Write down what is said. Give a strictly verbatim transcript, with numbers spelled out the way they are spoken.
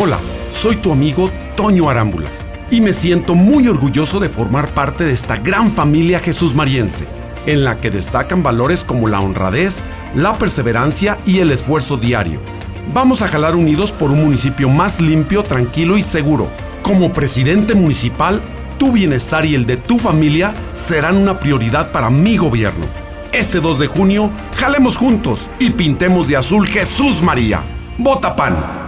Hola, soy tu amigo Toño Arámbula y me siento muy orgulloso de formar parte de esta gran familia jesúsmariense, en la que destacan valores como la honradez, la perseverancia y el esfuerzo diario. Vamos a jalar unidos por un municipio más limpio, tranquilo y seguro. Como presidente municipal, tu bienestar y el de tu familia serán una prioridad para mi gobierno. Este dos de junio, jalemos juntos y pintemos de azul Jesús María. ¡Vota P A N!